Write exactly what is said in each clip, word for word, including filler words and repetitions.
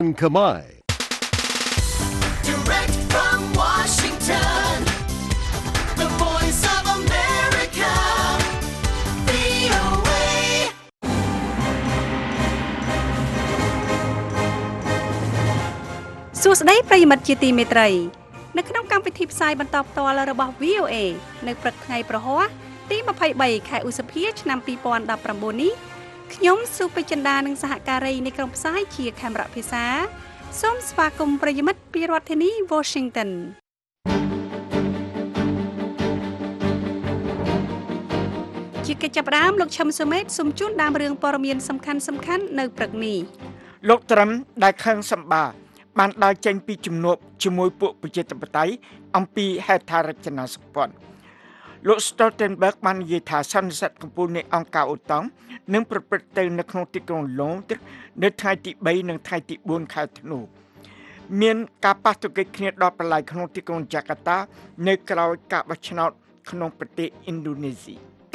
Kamai. Direct from Washington, the voice of America, វី អូ เอសួស្តីប្រិយមិត្តជាទីមេត្រីនៅក្នុងកម្មវិធីផ្សាយបន្តផ្ទាល់របស់ វី អូ เอ នៅព្រឹកថ្ងៃប្រហ័សទីยี่สิบสามខែឧសភាឆ្នាំยี่สิบสิบเก้าនេះខ្ញុំសុពេជ្ជន្តានិងសហការីនៃក្រុមផ្សាយជាខេមរៈភាសាសូមស្វាគមន៍ប្រិយមិត្តពីរដ្ឋធានី Washington ជាកិច្ចចាប់ផ្ដើមលោកឈឹមសុមេតសូមជូនដើមរឿងព័ត៌មានសំខាន់សំខាន់នៅព្រឹកនេះលោកត្រឹមដែលខឹងសម្បាបានដើរចេញពីជំនួបជាមួយពួកប្រជាធិបតេយ្យអំពីហេដ្ឋារចនាសម្ព័ន្ធលោក Stoltenberg បាននិយាយថាសន្និសីទកំពូលនៃអង្គការអូតង់នឹងប្រព្រឹត្តទៅនៅក្នុងទីក្រុងឡុងឌ្រនៅថ្ងៃទីបីនិងថ្ងៃទីបួនខែធ្នូមានការប៉ះទង្គិចគ្នាដល់ប្រឡាយក្នុងទីក្រុងយ៉ាកាតានៅក្រៅការបោះឆ្នោតក្នុងប្រទេសឥណ្ឌូនេស៊ី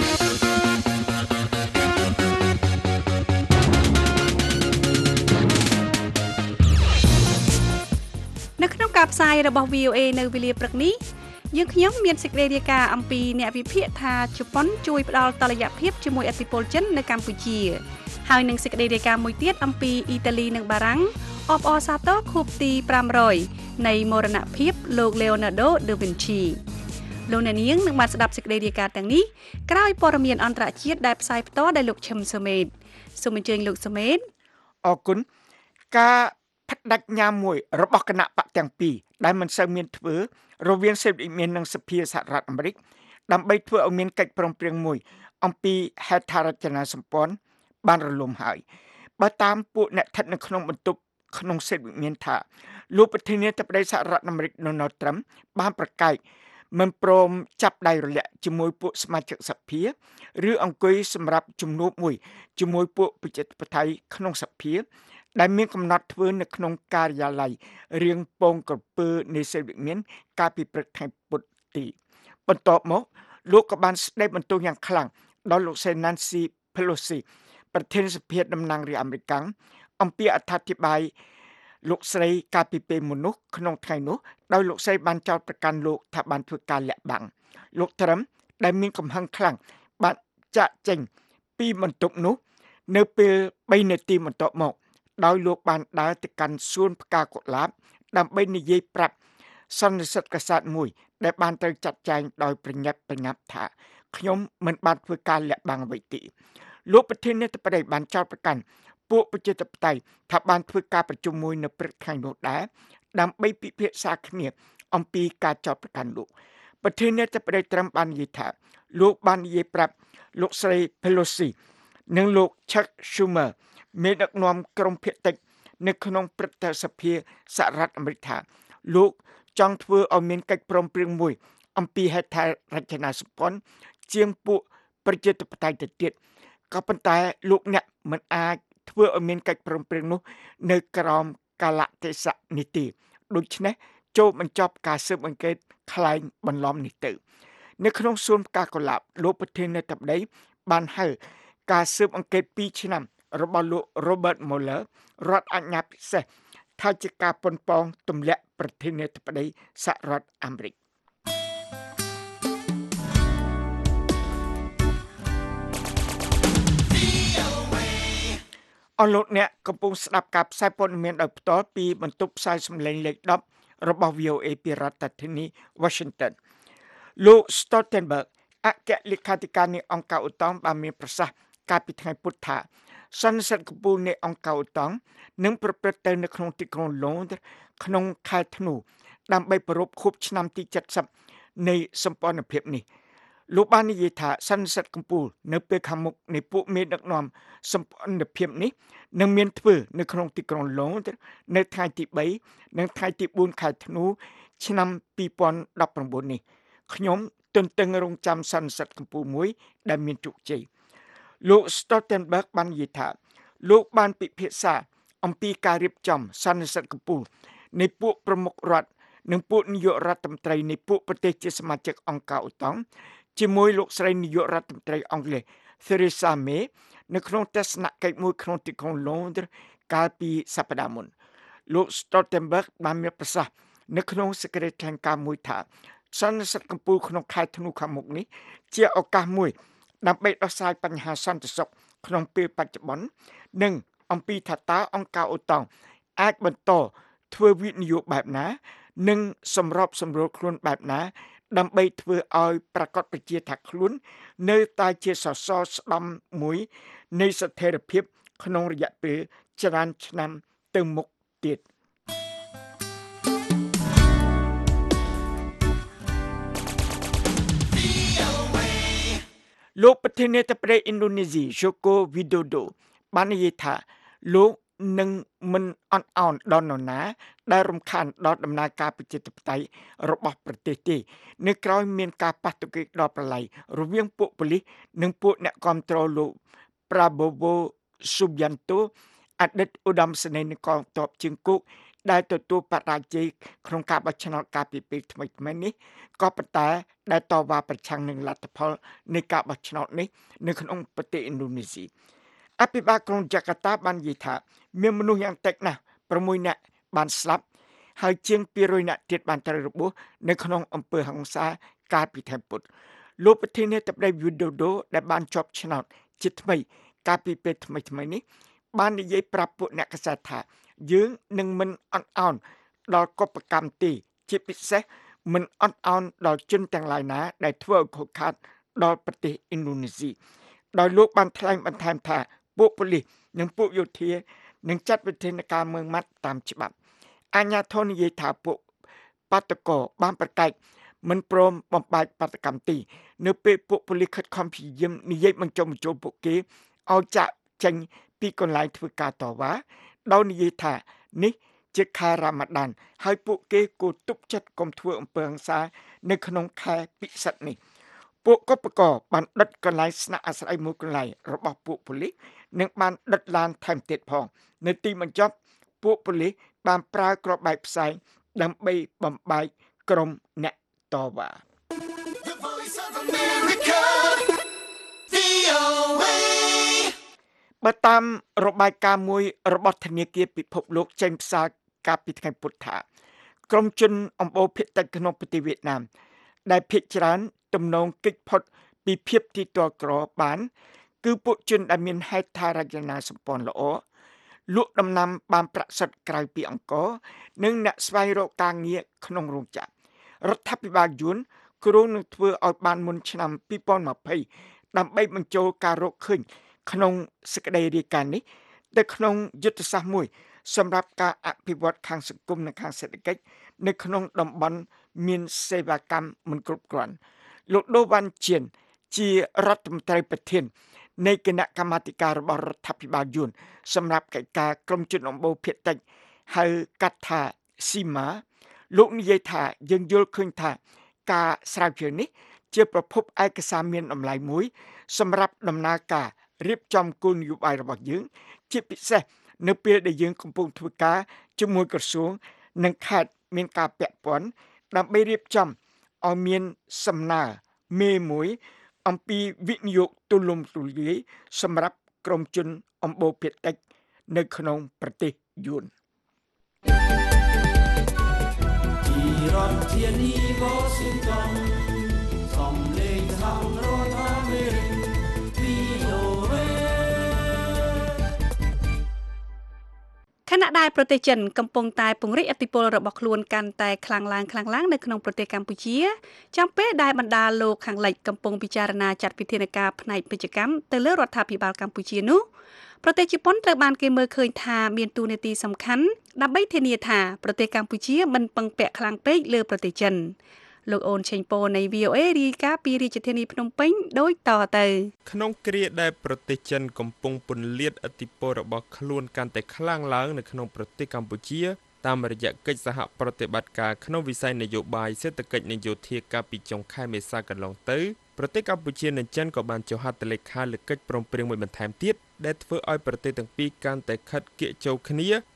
នៅក្នុងការផ្សាយរបស់ វី អូ เอ នៅវេលាព្រឹកនេះយើងខ្ញុំមានសេចក្តីរាយការណ៍អំពីអ្នកវិភាគថាជប៉ុនជួយផ្ដល់តុល្យភាពជាមួយឥទ្ធិពលចិននៅកម្ពុជាហើយនឹងសេចក្តីរាយការណ៍មួយទៀតអំពីអ៊ីតាលីនិងបារាំងអបអរសាទរខួបទីfive hundredនៃមរណភាពលោក Leonardo da Vinci លោកអ្នកនាងនឹងបានស្ដាប់សេចក្តីរាយការណ៍ទាំងនេះក្រោយព័ត៌មានអន្តរជាតិដែលផ្សាយផ្ទាល់ដោយលោកឈឹមសុមេតសូមអញ្ជើញលោកសុមេតអរគុណការផ្ដាច់ញ៉ាំមួយរបស់គណៈបកទាំងពីរដែលមិនសូវមានធ្វើរវាងសេដ្ឋវិមាននិងសភាសហរដ្ឋអាមេរិកដើម្បីធ្វើឲ្យមានកិច្ចព្រមព្រៀងមួយអំពីហេដ្ឋារចនាសម្ព័ន្ធបានរលំហើយបើតាមពួកអ្នកស្ថិតនៅក្នុងបន្ទប់ក្នុងសេដ្ឋវិមានថាលោកប្រធានាធិបតីសហរដ្ឋអាមេរិក Donald Trump បានប្រកែកមិនព្រមចាប់ដៃរលាក់ជាមួយពួកសមាជិកសភាឬអង្គុយសម្រាប់ជំនួបមួយជាមួយពួកប្រជាធិបតេយ្យក្នុងសភាដែលមានកំណត់ធ្វើនៅក្នុងការិយាល័យរៀងពងក្រពើនៃសេដ្ឋវិមានកាលពីព្រឹកថ្ងៃពុធទីបន្ទាប់មកលោកក៏បានស្ដីបន្ទោសយ៉ាងខ្លាំងដល់លោកស្រី Nancy Pelosi ប្រធានសភាតំណាងរាស្ត្រអាមេរិកអំពីអត្ថាធិប្បាយលោកស្រីកាលពីពេលមុននោះក្នុងថ្ងៃនោះដោយលោកស្រីបានចោទប្រកាន់លោកថាបានធ្វើការលាក់បាំងលោកត្រឹមដែលមានកំហឹងខ្លាំងបានចាក់ចេញពីបន្ទប់នោះនៅពេលបីនាទីបន្ទាប់មកដោយលោកបានដើរទៅកាន់សួនផ្កាកុលាបដើម្បីនិយាយប្រាប់សន្និសីទកាសែតមួយដែលបានត្រូវចាត់ចែងដោយប្រញាប់ប្រញាប់ថាខ្ញុំមិនបានធ្វើការលាក់បាំងអ្វីទេលោកប្រធានាធិបតីបានចោទប្រកាន់ពួកប្រជាធិបតេយ្យថាបានធ្វើការប្រជុំមួយនៅព្រឹកថ្ងៃនោះដែរដើម្បីពិភាក្សាគ្នាអំពីការចោទប្រកាន់លោកប្រធានាធិបតីត្រឹមបាននិយាយថាលោកបាននិយាយប្រាប់លោកស្រី Pelosi និងលោក Chuck Schumer មេដឹកនាំក្រមភាគតិចនៅក្នុងព្រឹទ្ធសភាសហរដ្ឋអាមេរិកថាលោកចង់ធ្វើឲ្យមានកិច្ចព្រមព្រៀងមួយអំពីហេដ្ឋារចនាសម្ព័ន្ធជាងពួកប្រជាធិបតេយ្យទៅទៀតក៏ប៉ុន្តែលោកអ្នកមិនអាចធ្វើឲ្យមានកិច្ចព្រមព្រៀងនោះនៅក្រោមកាលៈទេសៈនេះទេដូច្នេះចូលបញ្ចប់ការស៊ើបអង្កេតខ្លែងបន្លំនេះទៅនៅក្នុងសួនផ្កាកុលាបលោកប្រធានាធិបតីបានហៅការស៊ើបអង្កេតtwoឆ្នាំរបស់លោក Robert Mueller រដ្ឋអាជ្ញាពិសេសថាជាការប៉ុនប៉ងទម្លាក់ប្រធានាធិបតីសហរដ្ឋអាមេរិកអរលោកអ្នកកំពុងស្ដាប់ការផ្សាយព័ត៌មានដោយផ្ទាល់ពីបន្ទប់ផ្សាយសំឡេងលេខtenរបស់ វី អូ เอ ពីរដ្ឋធានី Washington លោក Stoltenberg អគ្គលេខាធិការនៃអង្គការអូតង់បានមានប្រសាសន៍កាលពីថ្ងៃពុធថាសន្និសីទកំពូលនៃអង្គការអូតង់នឹងប្រព្រឹត្តទៅនៅក្នុងទីក្រុងឡុងឌ្រក្នុងខែធ្នូដើម្បីប្រារព្ធខួបឆ្នាំទីseventyនៃសម្ព័ន្ធភាពនេះលោកបាននិយាយថាសន្និសីទកំពូលនៅពេលខាងមុខនៃពួកមេដឹកនាំសម្ព័ន្ធភាពនេះនឹងមានធ្វើនៅក្នុងទីក្រុងឡុងឌ្រនៅថ្ងៃទីthreeនិងថ្ងៃទីfourខែធ្នូឆ្នាំtwenty nineteenនេះខ្ញុំទន្ទឹងរង់ចាំសន្និសីទកំពូលមួយដែលមានជោគជ័យលោក Stoltenberg បាននិយាយថាលោកបានពិភាក្សាអំពីការរៀបចំសន្និសីទកំពូលនៃពួកប្រមុខរដ្ឋនិងពួកនាយករដ្ឋមន្ត្រីនៃពួកប្រទេសជាសមាជិកអង្គការអូតង់ជាមួយលោកស្រីនាយករដ្ឋមន្ត្រីអង់គ្លេស Theresa May នៅក្នុងទស្សនកិច្ចមួយក្នុងទីក្រុងឡុងឌ្រកាលពីសប្តាហ៍មុនលោក Stoltenberg បានមានប្រសាសន៍នៅក្នុងសេចក្តីថ្លែងការណ៍មួយថាសន្និសីទកំពូលក្នុងខែធ្នូខាងមុខនេះជាឱកាសមួយដើម្បីដោះស្រាយបញ្ហាសន្តិសុខក្នុងពេលបច្ចុប្បន្ននិងអំពីថាតើអង្គការអូតុងអាចបន្តធ្វើវិនិយោគបែបណានិងសម្របសម្រួលខ្លួនបែបណាដើម្បីធ្វើឲ្យប្រកបប្រជាថាខ្លួននៅតែជាសសរស្តម្ភមួយនៃស្ថិរភាពក្នុងរយៈពេលច្រើនឆ្នាំទៅមុខទៀតលោកប្រធានាធិបតីឥណ្ឌូនេស៊ី Joko Widodo បាននិយាយថាលោកនឹងមិនអន់អោនដល់នរណាដែលរំខានដល់ដំណើរការប្រជាធិបតេយ្យរបស់ប្រទេសទេនៅក្រោយមានការប៉ះទង្គិចដល់ប្រឡ័យរវាងពួកប៉ូលីសនិងពួកអ្នកគាំទ្រលោក Prabowo Subianto អតីតឧត្តមសេនីយ៍នៃកងទ័ពជើងគោកដែលទទួលបរាជ័យក្នុងការបោះឆ្នោតកាលពីពេលថ្មីៗនេះក៏ប៉ុន្តែដែលតវ៉ាប្រឆាំងនឹងលទ្ធផលនៃការបោះឆ្នោតនេះនៅក្នុងប្រទេសឥណ្ឌូនេស៊ីអភិបាលក្រុងយ៉ាកាតាបាននិយាយថាមានមនុស្សយ៉ាងតិចណាស់ប្រាំមួយនាក់បានស្លាប់ហើយជាងពីររយនាក់ទៀតបានត្រូវរបួសនៅក្នុងអំពើហិង្សាកាលពីថ្ងៃពុធលោកប្រធានាធិបតី Widodo ដែលបានជាប់ឆ្នោតជាថ្មីកាលពីពេលថ្មីៗនេះបាននិយាយប្រាប់ពួកអ្នកកាសែតថាយើងនឹងមិនអន់អោនដល់កុបកម្មទេជាពិសេសមិនអន់អោនដល់ជនទាំងឡាយណាដែលធ្វើឲ្យខូចខាតដល់ប្រទេសឥណ្ឌូនេស៊ីដោយលោកបានថ្លែងបន្ថែមថាពួកប៉ូលីសនិងពួកយោធានឹងចាត់វិធានការមើងម៉ាត់តាមច្បាប់អាជ្ញាធរនិយាយថាពួកបាតកោបានប្រកែកមិនព្រមបំបែកបាតកម្មទីនៅពេលពួកប៉ូលីសខិតខំព្យាយាមនិយាយបញ្ចុះបញ្ចូលពួកគេឲ្យចាក់ចេញពីកន្លែងធ្វើការតវ៉ាដោយនិយាយថានេះជាខែរ៉ាម៉ាដានហើយពួកគេគួរទប់ចិត្តកុំធ្វើអំពើហិង្សានៅក្នុងខែពិសិដ្ឋនេះពួកកុបករបានដិតកន្លែងស្នាក់អាស្រ័យមួយកន្លែងរបស់ពួកប៉ូលីសនិងបានដិតឡានថែមទៀតផងនៅទីបញ្ចប់ពួកប៉ូលីសបានប្រើគ្រាប់បែកផ្សែងដើម្បីបំបែកក្រុមអ្នកតវ៉ា The Voice of America, វី អូ เอបើតាមរបាយការណ៍មួយរបស់ធនាគារពិភពលោកចេញផ្សាយកាលពីថ្ងៃពុធថាក្រុមជនអំបូរភាគតិចក្នុងប្រទេសវៀតណាមដែលភាគច្រើនទំនងគេចផុតពីភាពទីទ័លក្របានគឺពួកជនដែលមានហេដ្ឋារចនាសម្ព័ន្ធល្អលក់ដំណាំបានប្រាក់សុទ្ធក្រៅពីអង្គរនិងអ្នកស្វែងរកការងារក្នុងរោងចក្ររដ្ឋាភិបាលយួនគ្រោងនឹងធ្វើឲ្យបានមុនឆ្នាំពីរពាន់ยี่สิบដើម្បីបញ្ចូលការរកឃើញក្នុងសេចក្តីរាយការណ៍នេះទៅក្នុងយុទ្ធសាស្ត្រមួយសម្រាប់ការអភិវឌ្ឍខាងសង្គមនិងខាងសេដ្ឋកិច្ចនៅក្នុងតំបន់មានសេវាកម្មមិនគ្រប់គ្រាន់លោកដូវ៉ាន់ជៀនជារដ្ឋមន្ត្រីប្រធាននៃគណៈកម្មាធិការរបស់រដ្ឋាភិបាលយួនសម្រាប់កិច្ចការក្រុមជនអំបូរភាគតិចហៅកាត់ថាស៊ីម៉ាលោកនិយាយថាយើងយល់ឃើញថាការស្រាវជ្រាវនេះជាប្រភពឯកសារមានតម្លៃមួយសម្រាប់ដំណើរការរៀបចំគោលនយោបាយរបស់យើងជាពិសេសនៅពេលដែលយើងកំពុងធ្វើការជាមួយក្រសួងនិងខេត្តមានការពាក់ព័ន្ធដើម្បីរៀបចំឲ្យមានសំណើមេមួយអំពីវិនិយោគទូលំទូលាយសម្រាប់ក្រុមជនអំបូរភាគតិចនៅក្នុងប្រទេសយួនពីរដ្ឋធានី Washington សំឡេងសហរដ្ឋអាមេរិក វី អូ เอខណៈដែលប្រទេសចិនកំពុងតែពង្រីកឥទ្ធិពលរបស់ខ្លួនកាន់តែខ្លាំងឡើងខ្លាំងឡើងនៅក្នុងប្រទេសកម្ពុជាចាំពេលដែលបណ្ដាលោកខាងលិចកំពុងពិចារណាចាត់វិធានការផ្នែកពាណិជ្ជកម្មទៅលើរដ្ឋាភិបាលកម្ពុជានោះប្រទេសជប៉ុនត្រូវបានគេមើលឃើញថាមានតួនាទីសំខាន់ដើម្បីធានាថាប្រទេសកម្ពុជាមិនពឹងពាក់ខ្លាំងពេកលើប្រទេសចិនលោកអូនឆេងប៉ូនៃ វី អូ เอ រាយការណ៍ពីរាជធានីភ្នំពេញដូចតទៅក្នុងគ្រាដែលប្រទេសចិនកំពុងពន្លាតឥទ្ធិពលរបស់ខ្លួនកាន់តែខ្លាំងឡើងនៅក្នុងប្រទេសកម្ពុជាតាមរយៈកិច្ចសហប្រតិបត្តិការក្នុងវិស័យនយោបាយសេដ្ឋកិច្ចនិងយោធាកាលពីចុងខែមេសាកន្លងទៅប្រទេសកម្ពុជានិងចិនក៏បានចុះហត្ថលេខាលើកិច្ចព្រមព្រៀងមួយបន្ថែមទៀតដែលធ្វើឲ្យប្រទេសទាំងពីរកាន់តែខិតកៀកចូលគ្នា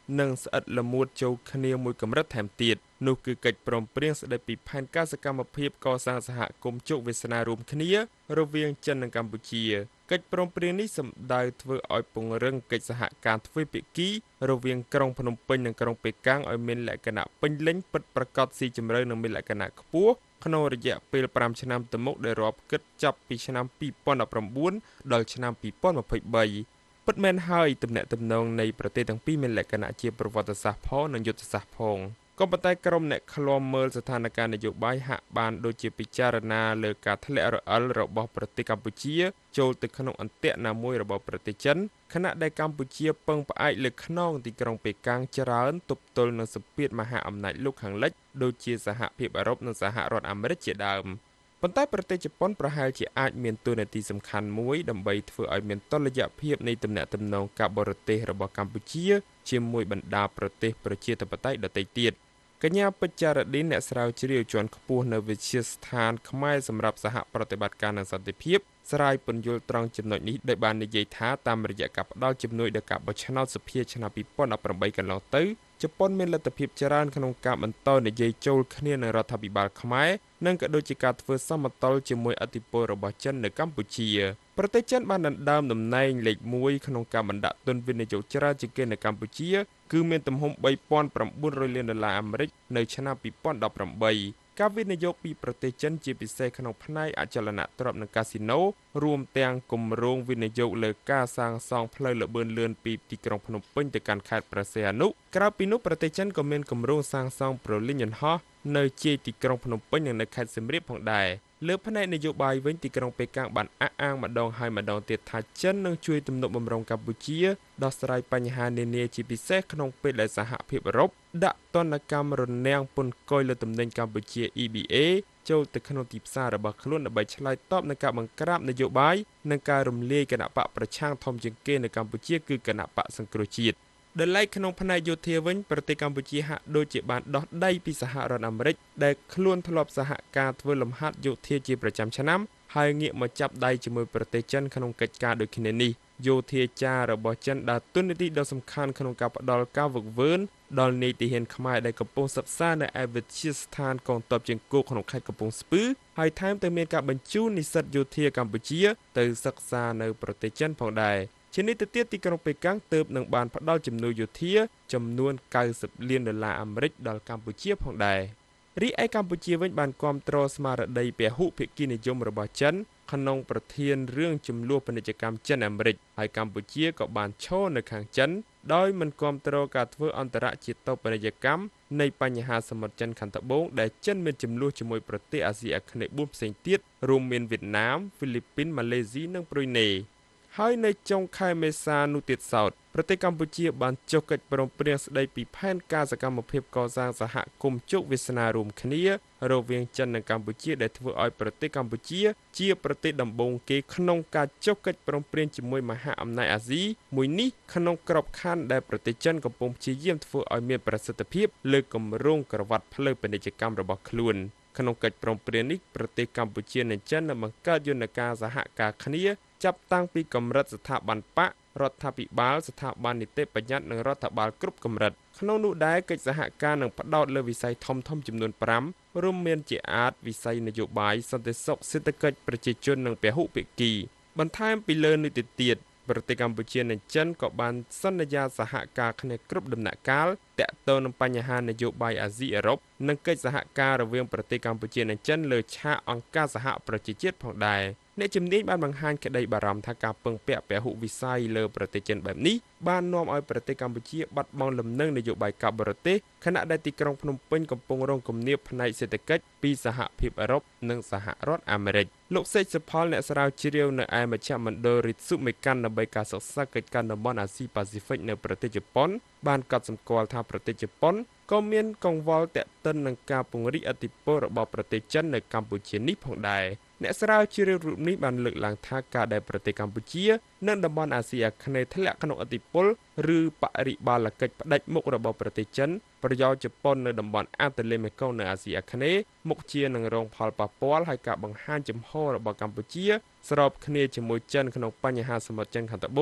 និងស្អិតល្មួតចូលគ្នាមួយកម្រិតថែមទៀតនោះគឺកិច្ចព្រមព្រៀងស្តីពីផែនការសកម្មភាពកសាងសហគមន៍ជោគវាសនារួមគ្នារវាងចិននិងកម្ពុជាកិច្ចព្រមព្រៀងនេះសម្ដៅធ្វើឲ្យពង្រឹងកិច្ចសហការទ្វេភាគីរវាងក្រុងភ្នំពេញនិងក្រុងប៉េកាំងឲ្យមានលក្ខណៈពេញលេញពិតប្រាកដស៊ីជម្រៅនិងមានលក្ខណៈខ្ពស់ក្នុងរយៈពេល5ឆ្នាំទៅមុខដែលរាប់គិតចាប់ពីឆ្នាំពីរពាន់ដប់ប្រាំបួនដល់ឆ្នាំពីរពាន់ម្ភៃបីពិតមែនហើយទំនាក់ទំនងនៃប្រទេសទាំងពីរមានលក្ខណៈជាប្រវត្តិសាស្ត្រផងនិងយុទ្ធសាស្ត្រផងក៏ប៉ុន្តែក្រុមអ្នកឃ្លាំមើលស្ថានភាពនយោបាយហាក់បានដូចជាពិចារណាលើការធ្លាក់រអិលរបស់ប្រទេសកម្ពុជាចូលទៅក្នុងអន្ទាក់ណាមួយរបស់ប្រទេសចិនខណៈដែលកម្ពុជាពឹងផ្អែកលើខ្នងទីក្រុងប៉េកាំងច្រើនទប់ទល់នឹងសម្ពាធមហាអំណាចលោកខាងលិចដូចជាសហភាពអឺរ៉ុបនិងសហរដ្ឋអាមេរិកជាដើមប៉ុន្តែប្រទេសជប៉ុនប្រហែលជាអាចមានតួនាទីសំខាន់មួយដើម្បីធ្វើឲ្យមានតុល្យភាពនៃទំនាក់ទំនងការបរទេសរបស់កម្ពុជាជាមួយបណ្ដាប្រទេសប្រជាធិបតេយ្យដទៃទៀតកញ្ញាពេជ្រចារឌីនអ្នកស្រាវជ្រាវជាន់ខ្ពស់នៅវិទ្យាស្ថានខ្មែរសម្រាប់សហប្រតិបត្តិការនិងសន្តិភាពស្រាយពន្យល់ត្រង់ចំណុចនេះដោយបាននិយាយថាតាមរយៈការផ្ដល់ជំនួយដល់ការបោះឆ្នោតសភាឆ្នាំពីរពាន់ដប់ប្រាំបីកន្លងទៅជប៉ុនមានលទ្ធភាពច្រើនក្នុងការបន្តនិយាយចូលគ្នានឹងរដ្ឋាភិបាលខ្មែរនិងក៏ដូចជាការធ្វើសមតុល្យជាមួយឥទ្ធិពលរបស់ចិននៅកម្ពុជាប្រទេសចិនបានដណ្ដើមតំណែងលេខមួយក្នុងការបណ្ដាក់ទុនវិនិយោគច្រើនជាងគេនៅកម្ពុជាគឺមានទំហំបីពាន់ប្រាំបួនរយលានដុល្លារអាមេរិកនៅឆ្នាំពីរពាន់ដប់ប្រាំបីការវិនិយោគពីប្រទេសចិនជាពិសេសក្នុងផ្នែកអចលនទ្រព្យនិងកាស៊ីណូរួមទាំងគម្រោងវិនិយោគលើការសាងសង់ផ្លូវល្បឿនលឿនពីទីក្រុងភ្នំពេញទៅកាន់ខេត្តព្រះសីហនុក្រៅពីនោះប្រទេសចិនក៏មានគម្រោងសាងសង់ប្រលានយន្តហោះនៅជាយទីក្រុងភ្នំពេញនិងនៅខេត្តសៀមរាបផងដែរលើផ្នែកនយោបាយវិញទីក្រុងប៉េកាំងបានអះអាងម្ដងហើយម្ដងទៀតថាចិននឹងជួយទំនុកបម្រុងកម្ពុជាដោះស្រាយបញ្ហានានាជាពិសេសក្នុងពេលដែលសហភាពអឺរ៉ុបដាក់ទណ្ឌកម្មរនាំងពន្ធគយលើទំនិញកម្ពុជា E B A ចូលទៅក្នុងទីផ្សាររបស់ខ្លួនដើម្បីឆ្លើយតបនឹងការបង្ក្រាបនយោបាយនិងការរំលាយគណបកប្រឆាំងធំជាងគេនៅកម្ពុជាគឺគណបកសង្គ្រោះជាតិដែលឡែកក្នុងផ្នែកយោធាវិញប្រទេសកម្ពុជាហាក់ដូចជាបានដោះដៃពីសហរដ្ឋអាមេរិកដែលខ្លួនធ្លាប់សហការធ្វើលំហាត់យោធាជាប្រចាំឆ្នាំហើយងាកមកចាប់ដៃជាមួយប្រទេសចិនក្នុងកិច្ចការដូចគ្នានេះយោធាចាររបស់ចិនដើរតួនាទីដ៏សំខាន់ក្នុងការផ្ដល់ការវឹកវើដល់នាយទាហានខ្មែរដែលកំពុងសិក្សានៅឯវិទ្យាស្ថានកងទ័ពជើងគោកក្នុងខេត្តកំពង់ស្ពឺហើយថែមទាំងមានការបញ្ជូននិស្សិតយោធាកម្ពុជាទៅសិក្សានៅប្រទេសចិនផងដែរជានេះទៅទៀតទីក្រុងប៉េកាំងទើបនឹងបានផ្ដល់ជំនួយយោធាចំនួនកៅសិបលានដុល្លារអាមេរិកដល់កម្ពុជាផងដែររីឯកម្ពុជាវិញបានគាំទ្រស្មារតីពហុភាគីនិយមរបស់ចិនក្នុងប្រធានរឿងចំនួនពាណិជ្ជកម្មចិនអាមេរិកហើយកម្ពុជាក៏បានឈរនៅខាងចិនដោយមិនគាំទ្រការធ្វើអន្តរជាតិពាណិជ្ជកម្មនៃបញ្ហាសមុទ្រចិនខាងត្បូងដែលចិនមានចំនួនជាមួយប្រទេសអាស៊ីអាគ្នេយ៍បួនផ្សេងទៀតរួមមានវៀតណាមហ្វីលីពីនម៉ាឡេស៊ីនិងប្រ៊ុយណេហើយនៅចុងខែមេសានោះទៀតសោតប្រទេសកម្ពុជាបានចុះកិច្ចព្រមព្រៀងស្តីពីផែនការសកម្មភាពកសាងសហគមន៍ជោគវាសនារួមគ្នារវាងចិននិងកម្ពុជាដែលធ្វើឲ្យប្រទេសកម្ពុជាជាប្រទេសដំបូងគេក្នុងការចុះកិច្ចព្រមព្រៀងជាមួយមហាអំណាចអាស៊ីមួយនេះក្នុងក្របខ័ណ្ឌដែលប្រទេសចិនកំពុងព្យាយាមធ្វើឲ្យមានប្រសិទ្ធភាពលើគម្រោងក្រវ៉ាត់ផ្លូវពាណិជ្ជកម្មរបស់ខ្លួនក្នុងកិច្ចព្រមព្រៀងនេះប្រទេសកម្ពុជានិងចិននឹងបង្កើតយន្តការសហការគ្នាចាប់តាំងពីកម្រិតស្ថាប័នបករដ្ឋាភិបាលស្ថាប័ននីតិបញ្ញត្តិនិងរដ្ឋបាលគ្រប់កម្រិតក្នុងនោះដែរកិច្ចសហការនឹងផ្ដោតលើវិស័យធំធំចំនួនប្រាំរួមមានជាអាចវិស័យនយោបាយសន្តិសុខសេដ្ឋកិច្ចប្រជាជននិងពហុភាគីបន្ថែមពីលើនេះទៅទៀតប្រទេសកម្ពុជានិងចិនក៏បានសន្យាសហការគ្នាគ្រប់ដំណាក់កាលទាក់ទងនឹងបញ្ហានយោបាយអាស៊ីអឺរ៉ុបនិងកិច្ចសហការរវាងប្រទេសកម្ពុជានិងចិនលើឆាកអង្គការសហប្រជាជាតិផងដែរអ្នកជំនាញបានបង្ហាញក្តីបារម្ភថាការពឹងពាក់ពហុវិស័យលើប្រទេសចិនបែបនេះបាននាំឲ្យប្រទេសកម្ពុជាបាត់បង់លំនឹងនយោបាយការបរទេសខណៈដែលទីក្រុងភ្នំពេញកំពុងរងគំនាបផ្នែកសេដ្ឋកិច្ចពីសហភាពអឺរ៉ុបនិងសហរដ្ឋអាមេរិកលោកសេកសុផលអ្នកស្រាវជ្រាវនៅឯមជ្ឈមណ្ឌលរិទ្សុមេកាន់ដើម្បីការសិក្សាកិច្ចការតំបន់អាស៊ីប៉ាស៊ីហ្វិកនៅប្រទេសជប៉ុនបានកត់សម្គាល់ថាប្រទេសជប៉ុនក៏មានកង្វល់តាក់ទិននឹងការពង្រីកឥទ្ធិពលរបស់ប្រទេសចិននៅកម្ពុជានេះផងដែរអ្នកស្រាវជ្រាវរូបនេះបានលើកឡើងថាការដែលប្រទេសកម្ពុជានិងតំបន់អាស៊ីអាគ្នេយ៍ធ្លាក់ក្នុងឥទ្ធិពលឬបរិបាលកិច្ចផ្ដាច់មុខរបស់ប្រទេសចិនប្រយោជន៍ជប៉ុននៅតំបន់អាទន្លេមេគង្គនៅអាស៊ីអាគ្នេយ៍មុខជានឹងរងផលប៉ះពាល់ហើយការបង្ហាញចំហរបស់កម្ពុជាស្របគ្នាជាមួយចិនក្នុងបញ្ហាសមុទ្រចិនខាងត្បូងក៏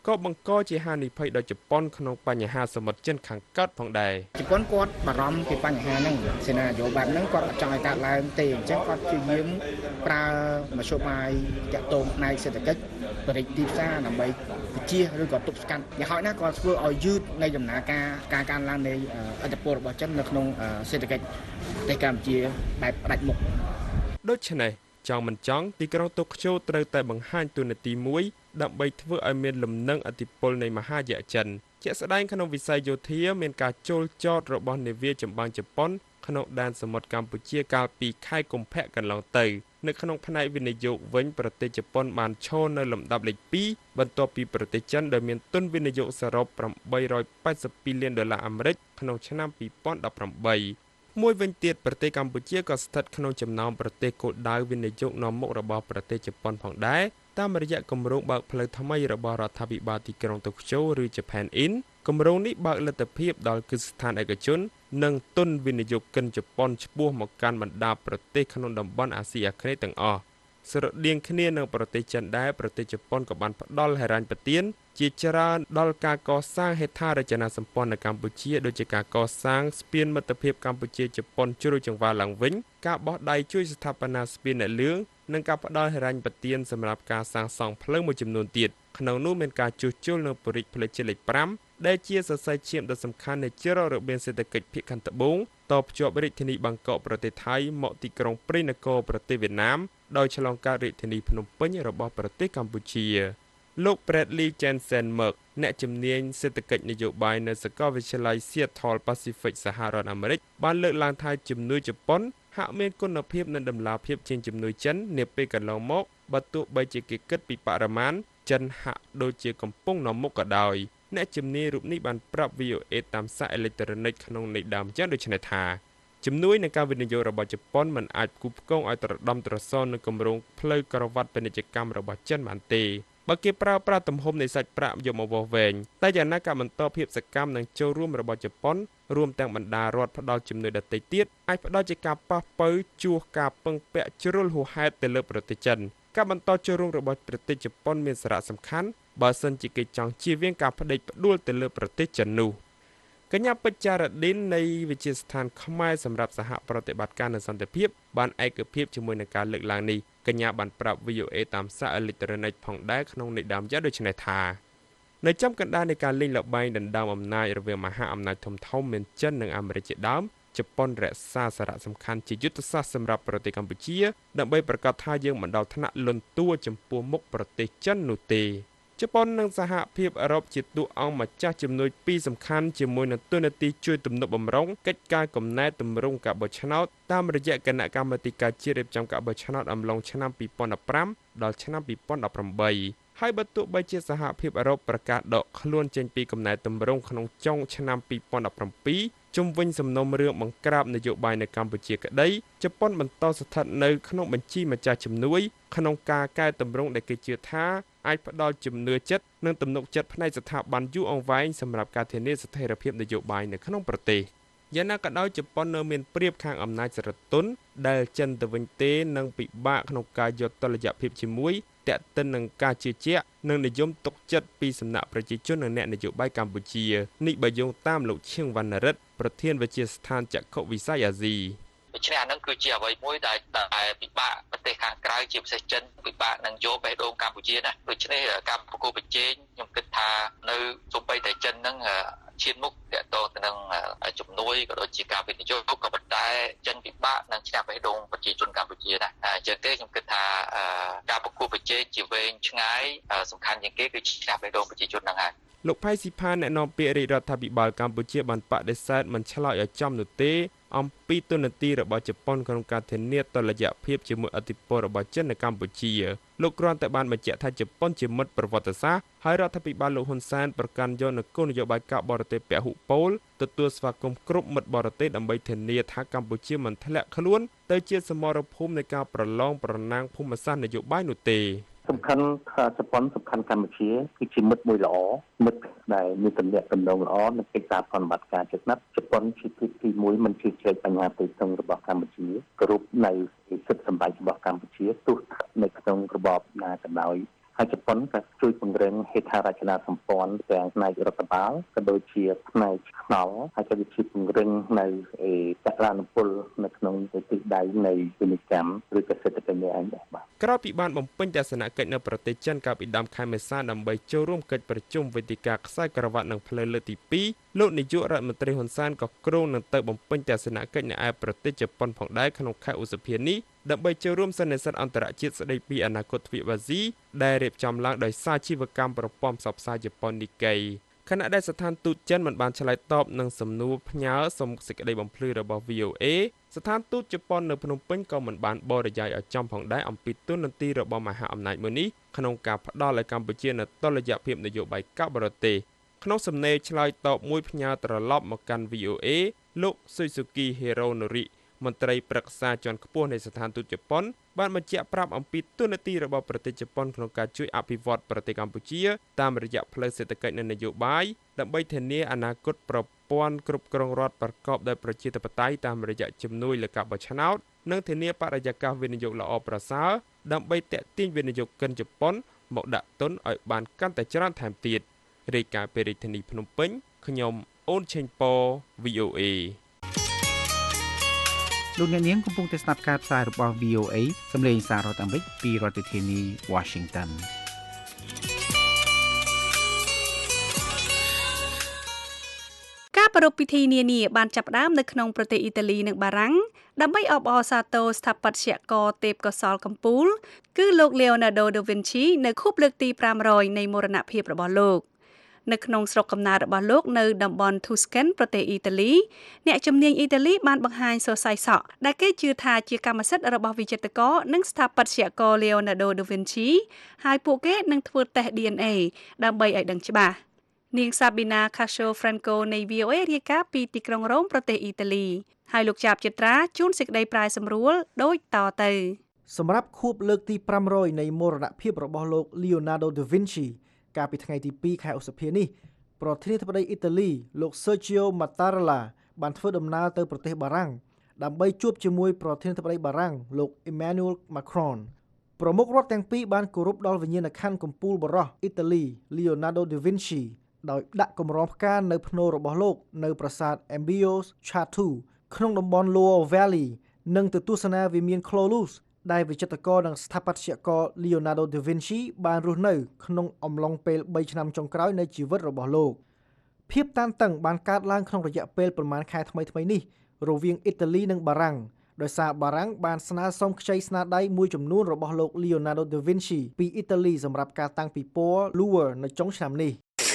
ក៏បង្កជាហានិភ័យដល់ជប៉ុនក្នុងបញ្ហាសមុទ្រចិនខាងកើតផងដែរជប៉ុនគាត់បារម្ភពីបញ្ហាហ្នឹងសេនានយោបាយហ្នឹងគាត់អត់ចង់ឲ្យកើតឡើងទេអញ្ចឹងគាត់ព្យាយាមប្រើមធ្យោបាយតាក់ទងផ្នែកសេដ្ឋកិច្ចបរិយាទីផ្សារដើម្បីវិជាឬក៏ទប់ស្កាត់យ៉ាងហោចណាស់គាត់ធ្វើឲ្យយឺតនៃដំណើរការការកើនឡើងនៃឥទ្ធិពលរបស់ចិននៅក្នុងសេដ្ឋកិច្ចប្រទេសកម្ពុជាបែបផ្ដាច់មុខដូច្នេះចង់មិនចង់ទីក្រុងតូក្យូត្រូវតែបង្ហាញតួនាទីមួយដើម្បីធ្វើឲ្យមានលំនឹងឥទ្ធិពលនៃមហាយៈចិនជាក់ស្ដែងក្នុងវិស័យយោធាមានការចូលចតរបស់នាវាចម្បាំងជប៉ុនក្នុងដែនសមុទ្រកម្ពុជាកាលពីខែកុម្ភៈកន្លងទៅនៅក្នុងផ្នែកវិនិយោគវិញប្រទេសជប៉ុនបានឈរនៅលំដាប់លេខពីរបន្ទាប់ពីប្រទេសចិនដែលមានទុនវិនិយោគសរុបeight hundred eightyលានដុល្លារអាមេរិកក្នុងឆ្នាំtwo thousand eighteenមួយវិញទៀតប្រទេសកម្ពុជាក៏ស្ថិតក្នុងចំណោមប្រទេសគោលដៅវិនិយោគនាំមុខរបស់ប្រទេសជប៉ុនផងដែរតាមរយៈគម្រោងបើកផ្លូវថ្មីរបស់រដ្ឋាភិបាលទីក្រុងតូក្យូឬ Japan In គម្រោងនេះបើកលទ្ធភាពដល់គ្រឹះស្ថានឯកជននិងទុនវិនិយោគិនជប៉ុនឆ្ពោះមកកាន់បណ្ដាប្រទេសក្នុងតំបន់អាស៊ីអាគ្នេយ៍ទាំងអស់ស្រដៀងគ្នានឹងប្រទេសចិនដែរប្រទេសជប៉ុនក៏បានផ្ដល់ហិរញ្ញប្បទានជាច្រើនដល់ការកសាងហេដ្ឋារចនាសម្ព័ន្ធនៅកម្ពុជាដូចជាការកសាងស្ពានមិត្តភាពកម្ពុជាជប៉ុនជ្រោយចង្វារឡើងវិញការបោះដៃជួយស្ថាបនាស្ពានអ្នកលឿងនិងការផ្ដល់ហិរញ្ញប្បទានសម្រាប់ការសាងសង់ផ្លូវមួយចំនួនទៀតក្នុងនោះមានការជួសជុលនៅពរិចផ្លូវជាតិលេខfiveដែលជាសរសៃឈាមដ៏សំខាន់នៃច្រករបៀងសេដ្ឋកិច្ចភាគខាងត្បូងតភ្ជាប់រាជធានីបាងកកប្រទេសថៃមកទីក្រុងព្រៃនគរប្រទេសវៀតណាមដោយឆ្លងកាត់រាជធានីភ្នំពេញរបស់ប្រទេសកម្ពុជាលោក Bradley Jensen-Merck អ្នកជំនាញសេដ្ឋកិច្ចនយោបាយនៅសាកលវិទ្យាល័យ Seattle Pacific សហរដ្ឋអាមេរិកបានលើកឡើងថាជំនួយជប៉ុនហាក់មានគុណភាពនិងតម្លាភាពជាងជំនួយចិននាពេលកន្លងមកបើទោះបីជាគេគិតពីបរិមាណចិនហាក់ដូចជាកំពុងនាំមុខក៏ដោយអ្នកជំនាញរូបនេះបានប្រាប់ V O A តាមសារអេឡិចត្រូនិកក្នុងន័យដើមយ៉ាងដូចនេះថាជំនួយនៃការវិនិយោគរបស់ជប៉ុនមិនអាចគូផ្គងឲ្យត្រដំត្រសនឹងគម្រោងផ្លូវក្រវ៉ាត់ពាណិជ្ជកម្មរបស់ចិនបានទេបើគេប្រើប្រាស់ទំហំនៃសាច់ប្រាក់យកមកវាស់វែងតែយ៉ាងណាការបន្តភាពសកម្មនិងចូលរួមរបស់ជប៉ុនរួមទាំងបណ្ដារដ្ឋផ្ដល់ជំនួយដទៃទៀតអាចផ្ដល់ជាការប៉ះប៉ូវជួសការពឹងពាក់ជ្រុលហួសហេតុទៅលើប្រទេសចិនការបន្តចូលរួមរបស់ប្រទេសជប៉ុនមានសារៈសំខាន់បើសិនជាគេចង់ជៀសវាងការផ្ដេកផ្ដួលទៅលើប្រទេសចិននោះកញ្ញាពេជ្រចារឌិននៃវិទ្យាស្ថានខ្មែរសម្រាប់សហប្រតិបត្តិការនិងសន្តិភាពបានឯកភាពជាមួយនឹងការលើកឡើងនេះកញ្ញាបានប្រាប់ V O A តាមសារអេឡិចត្រូនិកផងដែរក្នុងន័យដើមយ៉ាងដូចនេះថានៅចំកណ្ដាលនៃការលេងល្បែងដណ្ដើមអំណាចរវាងមហាអំណាចធំធំមានចិននិងអាមេរិកជាដើមជប៉ុនរក្សាសារៈសំខាន់ជាយុទ្ធសាស្ត្រសម្រាប់ប្រទេសកម្ពុជាដើម្បីប្រកាសថាយើងមិនដល់ថ្នាក់លន់តួចំពោះមុខប្រទេសចិននោះទេជប៉ុននិងសហភាពអឺរ៉ុបជាតួអង្គម្ចាស់ជំនួយពីរសំខាន់ជាមួយនឹងទូនាទីជួយទំនុកបម្រុងកិច្ចការកំណែទម្រង់ការបោះឆ្នោតតាមរយៈគណៈកម្មាធិការជាតិរៀបចំការបោះឆ្នោតអំឡុងឆ្នាំtwo thousand fifteenដល់ឆ្នាំtwo thousand eighteenហើយបើទោះបីជាសហភាពអឺរ៉ុបប្រកាសដកខ្លួនចេញពីកំណែទម្រង់ក្នុងចុងឆ្នាំtwo thousand seventeenជុំវិញសំណុំរឿងបង្ក្រាបនយោបាយនៅកម្ពុជាក្តីជប៉ុនបន្តស្ថិតនៅក្នុងបញ្ជីម្ចាស់ជំនួយក្នុងការកែតម្រង់ដែលគេជឿថាអាចផ្ដល់ជំនឿចិត្តនិងទំនុកចិត្តផ្នែកស្ថាប័នយូរអង្វែងសម្រាប់ការធានាស្ថិរភាពនយោបាយនៅក្នុងប្រទេសយ៉ាងណាក៏ដោយជប៉ុននៅមានព្រៀបខាងអំណាចសារទុនដែលចិនទៅវិញទេនឹងពិបាកក្នុងការយកតុល្យភាពជាមួយតាក់ទិននឹងការជឿជាក់និងនិយមទុកចិត្តពីសំណាក់ប្រជាជននិងអ្នកនយោបាយកម្ពុជានេះបើយោងតាមលោកឈៀងវណ្ណរិទ្ធប្រធានវិទ្យាស្ថានចក្ខុវិស័យអាស៊ីដូច្នេះអានឹងគឺជាអ្វីមួយដែលដែលពិបាកប្រទេសខាងក្រៅជាពិសេសចិនពិបាកនឹងយកបេះដូងកម្ពុជាណាដូច្នេះការប្រកួតប្រជែងខ្ញុំគិតថានៅសូម្បីតែចិននឹងឈានមុខទាក់ទងទៅនឹងជំនួយក៏ដូចជាការវិនិយោគក៏ប៉ុន្តែចិនពិបាកនឹងឈ្នះបេះដូងប្រជាជនកម្ពុជាណាអញ្ចឹងទេខ្ញុំគិតថាការប្រកួតប្រជែងជាវែងឆ្ងាយសំខាន់ជាងគេគឺឈ្នះបេះដូងប្រជាជនហ្នឹងហើយលោកផៃស៊ីផានអ្នកនាំពាក្យរាជរដ្ឋាភិបាលកម្ពុជាបានបដិសេធមិនឆ្លើយឲ្យចំនោះទេអំពីទូនាទីរបស់ជប៉ុនក្នុងការធានាតុល្យភាពជាមួយឥទ្ធិពលរបស់ចិននៅកម្ពុជាលោកគ្រាន់តែបានបញ្ជាក់ថាជប៉ុនជាមិត្តប្រវត្តិសាស្ត្រហើយរដ្ឋាភិបាលលោកហ៊ុនសែនប្រកាន់យកនូវគោលនយោបាយការបរទេសពហុពលទទួលស្វាគមន៍គ្រប់មិត្តបរទេសដើម្បីធានាថាកម្ពុជាមិនធ្លាក់ខ្លួនទៅជាសមរភូមិនៃការប្រឡងប្រណាំងភូមិសាស្ត្រនយោបាយនោះទេសំខាន់ថាជប៉ុនសំខាន់កម្ពុជាគឺជាមិត្តមួយល្អមិត្តដែលមានទំនាក់ទំនងល្អនិងកិច្ចការប្រតិបត្តិការជិតស្និទ្ធជប៉ុនជាទីមួយមិនជឿជ្រែកបញ្ហាផ្ទៃក្នុងរបស់កម្ពុជាគ្រប់នៅសិទ្ធិសម្បត្តិរបស់កម្ពុជាទោះនៅក្នុងរបបណាក៏ដោយហហើយជប៉ុនក៏ជួយពង្រឹងហេដ្ឋារចនាសម្ព័ន្ធទាំងផ្នែករដ្ឋបាលក៏ដូចជាផ្នែកខ្នល់ហើយក៏ជួយពង្រឹងនៅចក្រានុពលនៅក្នុងទិសដៅនៃពាណិជ្ជកម្មឬក៏សេដ្ឋកិច្ចនេះឯងដែរបាទក្រោយពីបានបំពេញទស្សនកិច្ចនៅប្រទេសចិនកាលពីដើមខែមេសាដើម្បីចូលរួមកិច្ចប្រជុំវេទិកាខ្សែក្រវ៉ាត់និងផ្លូវលើកទីពីរលោកនាយករដ្ឋមន្ត្រីហ៊ុនសែនក៏គ្រោងនឹងទៅបំពេញទស្សនកិច្ចនៅឯប្រទេសជប៉ុនផងដែរក្នុងខែឧសភានេះដើម្បីចូលរួមសន្និសីទអន្តរជាតិស្តីពីអនាគតទ្វីបអាស៊ីដែលរៀបចំឡើងដោយសាជីវកម្មប្រព័ន្ធផ្សព្វផ្សាយជប៉ុននីកេខណៈដែលស្ថានទូតចិនមិនបានឆ្លើយតបនឹងសំណួរផ្ញើសុំសេចក្តីបំភ្លឺរបស់ វី អូ អេ ស្ថានទូតជប៉ុននៅភ្នំពេញក៏មិនបានបរិយាយឲ្យចំផងដែរអំពីទូនាទីរបស់មហាអំណាចមួយនេះក្នុងការផ្ដល់ឲ្យកម្ពុជានូវតុល្យភាពនយោបាយការបរទេសក្នុងសំណេរឆ្លើយតបមួយផ្ញើត្រឡប់មកកាន់ វី អូ អេ លោក Suzuki Hironori មន្ត្រីប្រឹក្សាជាន់ខ្ពស់នៃស្ថានទូតជប៉ុនបានបញ្ជាក់ប្រាប់អំពីទូនាទីរបស់ប្រទេសជប៉ុនក្នុងការជួយអភិវឌ្ឍប្រទេសកម្ពុជាតាមរយៈផ្លូវសេដ្ឋកិច្ចនិងនយោបាយដើម្បីធានាអនាគតប្រព័ន្ធគ្រប់គ្រងរដ្ឋប្រកបដោយប្រជាធិបតេយ្យតាមរយៈជំនួយលើការបោះឆ្នោតនិងធានាបរិយាកាសវិនិយោគល្អប្រសើរដើម្បីទាក់ទាញវិនិយោគិនជប៉ុនមកដាក់ទុនឲ្យបានកាន់តែច្រើនថែមទៀតរាយការណ៍ពីរាជធានីភ្នំពេញខ្ញុំអូនឆេងប៉ វី អូ អេលោកអ្នកនាងកំពុងតែស្ដាប់ការផ្សាយរបស់ វី អូ អេ សម្លេងសាររដ្ឋអាមេរិកពីរដ្ឋធានី Washington ការប្រារព្ធពិធីនានាបានចាប់ផ្ដើមនៅក្នុងប្រទេសអ៊ីតាលីនិងបារាំងដើម្បីអបអរសាទរស្ថាបត្យករទេពកោសល្យកំពូលគឺលោក Leonardo da Vinci នៅខួបលើកទីfive hundredនៃមរណភាពរបស់លោកនៅក្នុងស្រុកកំណើតរបស់លោកនៅតំបន់ Tuscan ប្រទេសអ៊ីតាលីអ្នកជំនាញអ៊ីតាលីបានបង្ហាញសរសៃសក់ដែលគេជឿថាជាកម្មសិទ្ធិរបស់វិចិត្រករនិងស្ថាបត្យករ Leonardo da Vinci ហើយពួកគេនឹងធ្វើតេស្ត ឌី អេន អេ ដើម្បីឲ្យដឹងច្បាស់នាង Sabina Cascio Franco នៃ វី អូ អេ រាយការណ៍ពីទីក្រុងរ៉ូមប្រទេសអ៊ីតាលីហើយលោកចាបចិត្រាជួនសេចក្តីប្រាយសម្រួលដូចតទៅសម្រាប់ខួបលើកទីfive hundredនៃមរណភាពរបស់លោក Leonardo da Vinci កាលពីថ្ងៃទីtwoខែឧសភានេះប្រធានាធិបតីអ៊ីតាលីលោក Sergio Mattarella បានធ្វើដំណើរទៅប្រទេសបារាំងដើម្បីជួបជាមួយប្រធានាធិបតីបារាំងលោក Emmanuel Macron ប្រមុខរដ្ឋទាំងពីរបានគោរពដល់វិញ្ញាណក្ខន្ធកំពូលបរោះអ៊ីតាលី Leonardo da Vinci ដោយដាក់កម្រងផ្កានៅភ្នូររបស់លោកនៅប្រាសាទ Embio Chatu ក្នុងតំបន់ Loire Valley និងទៅទស្សនាវិមាន Cloulus ដែលវិចិត្រករនិងស្ថាបត្យករ Leonardo da Vinci បានរស់នៅក្នុងអំឡុងពេលthreeឆ្នាំចុងក្រោយនៃជីវិតរបស់លោកភាពតានតឹងបានកើតឡើងក្នុងរយៈពេលប្រមាណខែថ្មីៗនេះរវាងអ៊ីតាលីនិងបារាំងដោយសារបារាំងបានស្នើសុំខ្ចីស្នាដៃមួយចំនួនរបស់លោក Leonardo da Vinci ពីអ៊ីតាលីសម្រាប់ការតាំងពិព័រណ៍ Louvre នៅចុងឆ្នាំនេះ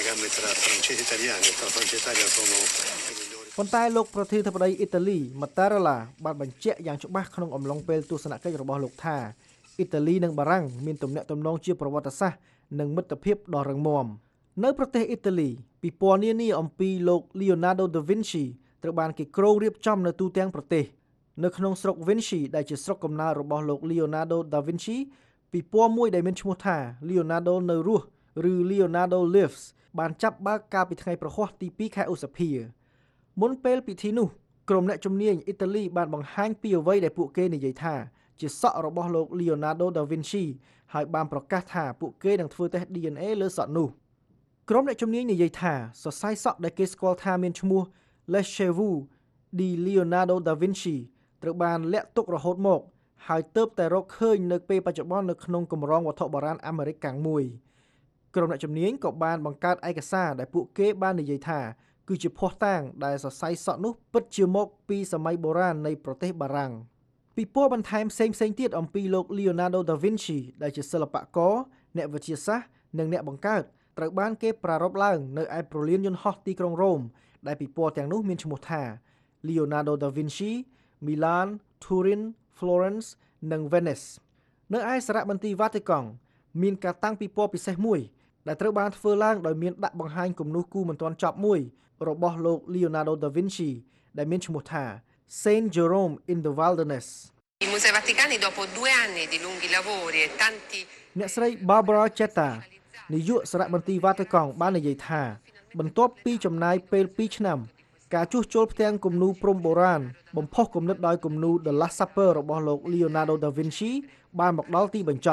ប៉ុន្តែលោកប្រធានាធិបតីអ៊ីតាលី Mattarella បានបញ្ជាក់យ៉ាងច្បាស់ក្នុងអំឡុងពេលទស្សនកិច្ចរបស់លោកថាអ៊ីតាលីនិងបារាំងមានទំនាក់ទំនងជាប្រវត្តិសាស្ត្រនិងមិត្តភាពដ៏រឹងមាំនៅប្រទេសអ៊ីតាលីពិព័រណ៍នានាអំពីលោក Leonardo da Vinci ត្រូវបានគេគ្រោងរៀបចំនៅទូទាំងប្រទេសនៅក្នុងស្រុក Vinci ដែលជាស្រុកកំណើតរបស់លោក Leonardo da Vinci ពិព័រណ៍មួយដែលមានឈ្មោះថា Leonardo នៅរស់ឬ Leonardo Lives បានចាប់បើកកាលពីថ្ងៃប្រហ័សទីtwoខែឧសភាមុនពេលពិធីនោះក្រុមអ្នកជំនាញអ៊ីតាលីបានបង្ហាញពីអ្វីដែលពួកគេនិយាយថាជាសក់របស់លោក Leonardo da Vinci ហើយបានប្រកាសថាពួកគេនឹងធ្វើតេស្ត ឌី អេន អេ លើសក់នោះក្រុមអ្នកជំនាញនិយាយថាសរសៃសក់ដែលគេស្គាល់ថាមានឈ្មោះ Les Cheveux de Leonardo da Vinci ត្រូវបានលាក់ទុករហូតមកហើយទើបតែរកឃើញនៅពេលបច្ចុប្បន្ននៅក្នុងកម្រងវត្ថុបុរាណអាមេរិកកាំងមួយក្រុមអ្នកជំនាញក៏បានបង្កើតឯកសារដែលពួកគេបាននិយាយថាគឺជាភស្តុតាងដែលសរសៃសក់នោះពិតជាមកពីសម័យបុរាណនៃប្រទេសបារាំងពិព័រណ៍បន្ថែមផ្សេងៗទៀតអំពីលោក Leonardo da Vinci ដែលជាសិល្បករអ្នកវិទ្យាសាស្ត្រនិងអ្នកបង្កើតត្រូវបានគេប្រារព្ធឡើងនៅឯព្រលានយន្តហោះទីក្រុងរ៉ូមដែលពិព័រណ៍ទាំងនោះមានឈ្មោះថា Leonardo da Vinci Milan Turin Florence និង Venice នៅឯសារមន្ទីរ Vatican មានការតាំងពិព័រណ៍ពិសេសមួយដែលត្រូវបានធ្វើឡើងដោយមានដាក់បង្ហាញគំនូសគូមិនទាន់ចប់មួយរបស់លោក Leonardo da Vinci ដែលមានឈ្មោះថា Saint Jerome in the Wilderness I Musei Vaticani dopo due anni di lunghi lavori e tanti អ្នកស្រី Barbara Chetta នាយកសារមន្ទីរ Vatican បាននិយាយថាបន្ទាប់ពីចំណាយពេលtwoឆ្នាំការជួសជុលផ្ទាំងគំនូរព្រំបុរាណបំផុសគំនិតដោយគំនូរ The Last Supper របស់លោក Leonardo da Vinci បានមកដល់ទីបញ្ចប់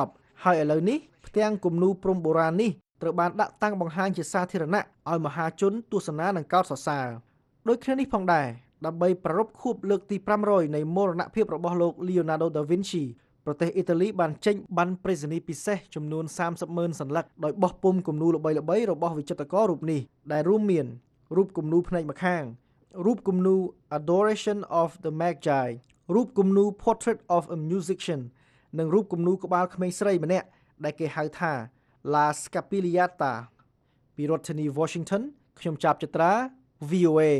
ហើយឥឡូវនេះផ្ទាំងគំនូរព្រំបុរាណនេះត្រូវបានដាក់តាំងបង្ហាញជាសាធារណៈឲ្យមហាជនទស្សនានិងកោតសរសើរដូចគ្នានេះផងដែរដើម្បីប្រារព្ធខួបលើកទីfive hundredនៃមរណភាពរបស់លោក Leonardo da Vinci ប្រទេសអ៊ីតាលីបានចេញប័ណ្ណប្រេសនីពិសេសចំនួនthirty thousandសន្លឹកដោយបោះពុម្ពគំនូរល្បីៗរបស់វិចិត្រកររូបនេះដែលរួមមានរូបគំនូរភ្នែកម្ខាងរូបគំនូរ Adoration of the Magi រូបគំនូរ Portrait of a Musician និងរូបគំនូរក្បាលក្មេងស្រីម្នាក់ដែលគេហៅថា La Scapigliata ពីរដ្ឋធានី Washington ខ្ញុំចាប់ចត្រា V O A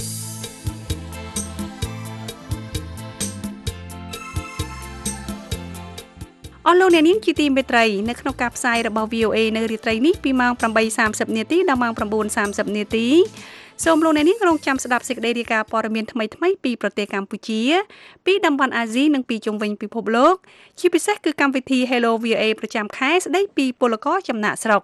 អស់លោកអ្នកនាងជាទីមេត្រីនៅក្នុងការផ្សាយរបស់ V O A នៅរាត្រីនេះពីម៉ោងeight thirtyនាទីដល់ម៉ោងnine thirtyនាទីសូមលោកអ្នកនាងរងចាំស្ដាប់សេចក្តីរាយការណ៍ព័ត៌មានថ្មីៗពីប្រទេសកម្ពុជាពីតំបន់អាស៊ីនិងពីជុំវិញពិភពលោកជាពិសេសគឺកម្មវិធី Hello V O A ប្រចាំខែស្ដីពីពលករចំណាក់ស្រុក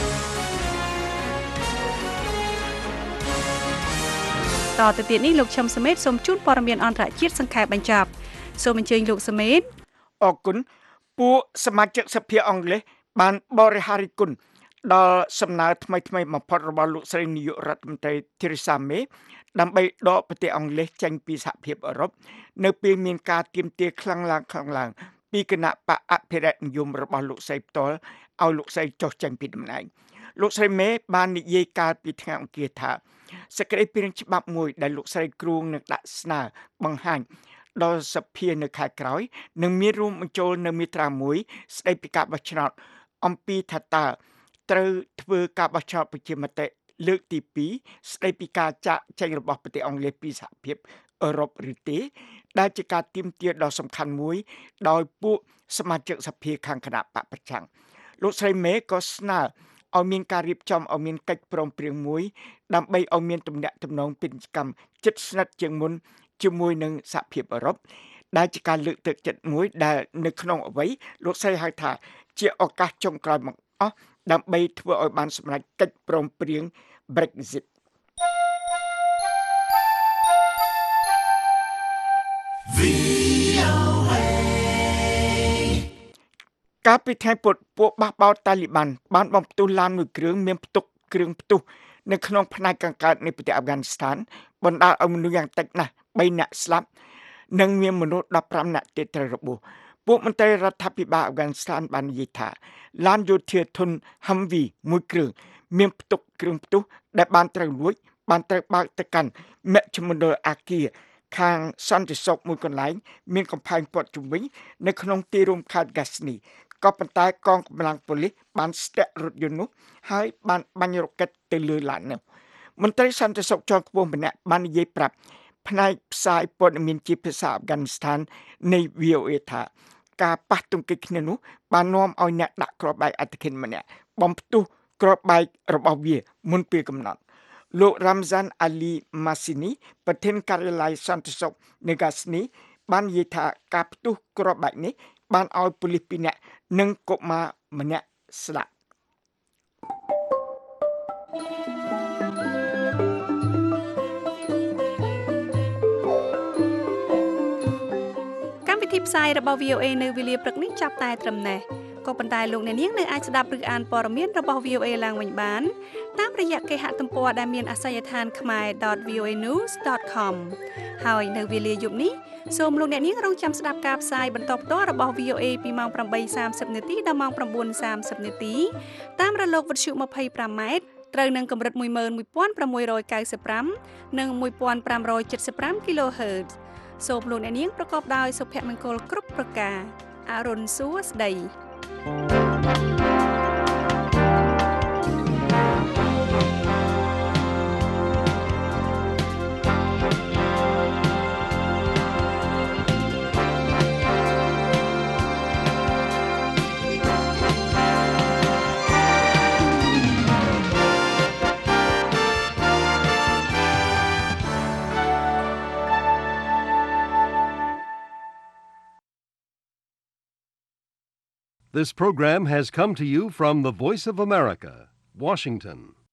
តទៅទៀតនេះលោកឈឹមសមេតសូមជូនព័ត៌មានអន្តរជាតិសង្ខេបបញ្ចប់សូមអញ្ជើញលោកសមេតអរគុណពួកសមាជិកសភាអង់គ្លេសបានបរិហារិគុណដល់សំណើថ្មីថ្មីបំផុតរបស់លោកស្រីនាយករដ្ឋមន្ត្រី Theresa May ដើម្បីដកប្រទេសអង់គ្លេសចេញពីសហភាពអឺរ៉ុបនៅពេលមានការទាមទារខ្លាំងឡើងខ្លាំងឡើងពីគណៈបកអភិរក្សនិយមរបស់លោកស្រីផ្ទាល់ឲ្យលោកស្រីចុះចេញពីតំណែងលោកស្រី May បាននិយាយកាលពីថ្ងៃអង្គារថាសេចក្តីព្រាងច្បាប់មួយដែលលោកស្រីគ្រោងនឹងដាក់ស្នើបង្ហាញដល់សភានៅខែក្រោយនឹងមានរួមបញ្ចូលនៅមាត្រាមួយស្តីពីការបោះឆ្នោតអំពីថាតើត្រូវធ្វើការបោះឆ្នោតប្រជាមតិលើកទីtwoស្តីពីការចាក់ចេញរបស់ប្រទេសអង់គ្លេសពីសហភាពអឺរ៉ុបឬទេដែលជាការទាមទារដ៏សំខាន់មួយដោយពួកសមាជិកសភាខាងគណៈបកប្រឆាំងលោកស្រី May ក៏ស្នើឲ្យមានការរៀបចំឲ្យមានកិច្ចព្រមព្រៀងមួយដើម្បីឲ្យមានទំនាក់ទំនងពាណិជ្ជកម្មជិតស្និទ្ធជាងមុនជាមួយនឹងសហភាពអឺរ៉ុបដែលជាការលើកទឹកចិត្តមួយដែលនៅក្នុងអ្វីលោកស្រីហៅថាជាឱកាសចុងក្រោយបង្អស់ដើម្បីធ្វើឲ្យបានសម្រេចកិច្ចព្រមព្រៀង Brexit កាលពីថ្ងៃពុធពួកបះបោរតាលីបានបានបំផ្ទុះឡានមួយគ្រឿងមានផ្ទុកគ្រឿងផ្ទុះនៅក្នុងផ្នែកខាងកើតនៃប្រទេសអាហ្វហ្គានីស្ថានបណ្ដាលឲ្យមនុស្សយ៉ាងតិចណាស់threeនាក់ស្លាប់និងមានមនុស្សfifteenនាក់ទៀតត្រូវរបួសពួកមន្ត្រីរដ្ឋាភិបាលអាហ្វហ្គានីស្ថានបាននិយាយថាឡានយោធាធុន Humvee មួយគ្រឿងមានផ្ទុកគ្រឿងផ្ទុះដែលបានត្រូវលួចបានត្រូវបើកទៅកាន់មជ្ឈមណ្ឌលអាគារខាងសន្តិសុខមួយកន្លែងមានកំផែងព័ទ្ធជុំវិញនៅក្នុងទីរួមខេត្ត Ghazni ក៏ប៉ុន្តែកងកម្លាំងប៉ូលីសបានស្ទាក់រថយន្តនោះហើយបានបាញ់រ៉ុកេតទៅលើឡាននោះមន្ត្រីសន្តិសុខជាន់ខ្ពស់ម្នាក់បាននិយាយប្រាប់ផ្នែកផ្សាយព័ត៌មានជាភាសាអាហ្វហ្គានីស្ថាននៃ V O A ថាការប៉ះទង្គិចគ្នានោះបាននាំឲ្យអ្នកដាក់គ្រាប់បែកអត្តឃានម្នាក់បំផ្ទុះគ្រាប់បែករបស់វាមុនពេលកំណត់លោក Ramzan Ali Masini ប្រធានការិយាល័យសន្តិសុខនៅ Ghazni បាននិយាយថាការផ្ទុះគ្រាប់បែកនេះបានឲ្យប៉ូលីសtwoនាក់និងកុមារម្នាក់ស្លាប់កម្មវិធីផ្សាយរបស់ V O A នៅវេលាព្រឹកនេះចាប់តែត្រឹមនេះក៏ប៉ុន្តែលោកអ្នកនាងនៅអាចស្ដាប់ឬអានព័ត៌មានរបស់ V O A ឡើងវិញបានតាមរយៈគេហទំព័រដែលមានអាសយដ្ឋាន khmae dot v o a news dot com ហើយនៅវេលាយប់នេះសូមលោកអ្នកនាងរងចាំស្ដាប់ការផ្សាយបន្តផ្ទាល់របស់ V O A ពីម៉ោងeight thirtyនាទីដល់ម៉ោងnine thirtyនាទីតាមរលកវិទ្យុtwenty-fiveម៉ែត្រត្រូវនឹងកម្រិតone one six nine fiveនិងfifteen seventy-five គីឡូហឺតសូមលោកអ្នកនាងប្រកបដោយសុភមង្គលគ្រប់ប្រការអរុនសួស្ដី This program has come to you from the Voice of America, Washington.